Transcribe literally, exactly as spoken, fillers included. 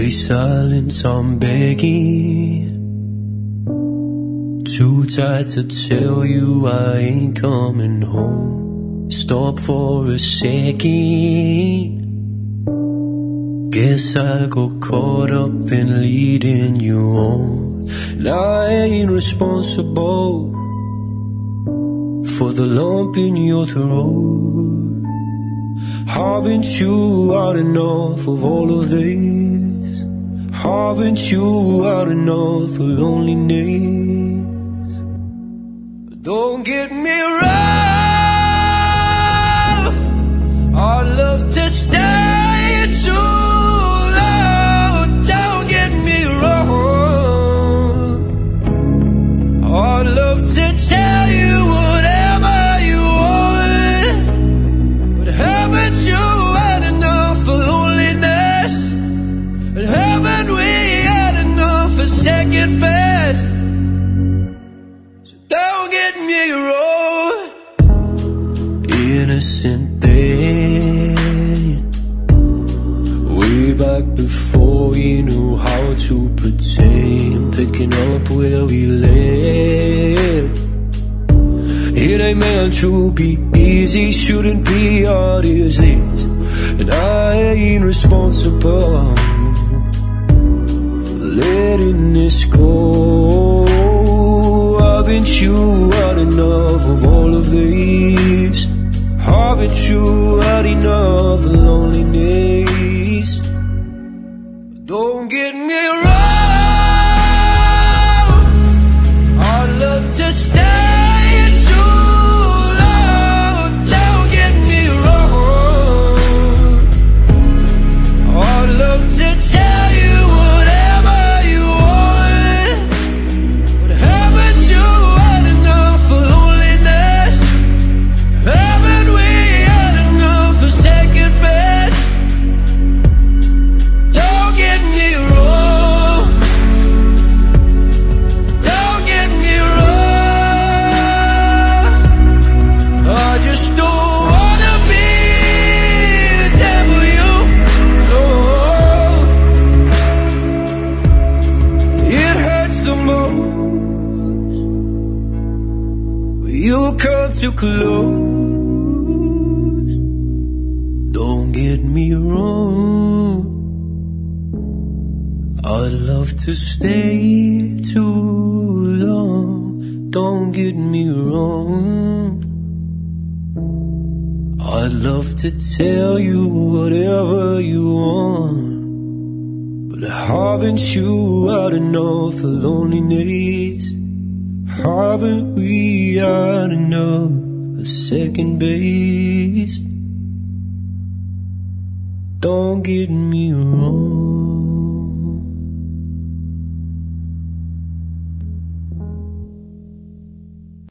Stay silent, I'm begging. Too tired to tell you I ain't coming home. Stop for a second. Guess I got caught up in leading you on. And I ain't responsible for the lump in your throat. Haven't you had enough of all of this? Haven't you had enough of loneliness? Don't get me wrong, I'd love to stay too long. Don't get me wrong, I'd love to tell you whatever you want, but haven't you had enough of loneliness? And haven't we had enough of second best? So don't get me wrong. Innocent then, way back before we knew how to pretend. Picking up where we left. It ain't meant to be easy, shouldn't be hard as this. And I ain't responsible for letting this go. Haven't you had enough of all of these? Haven't you had enough of loneliness? Don't get me wrong, I'd love to stay too long. Don't get me wrong, I'd love to tell you whatever you want, but haven't you had enough of loneliness? Haven't we had enough of second best? Don't get me wrong, don't get me wrong, I just don't wanna be the devil you know. It hurts the most when you come too close. Don't get me wrong, I'd love to stay too long. Don't get me wrong, I'd love to tell you whatever you want, but haven't you had enough of loneliness? Haven't we had enough of second base? Don't get me wrong.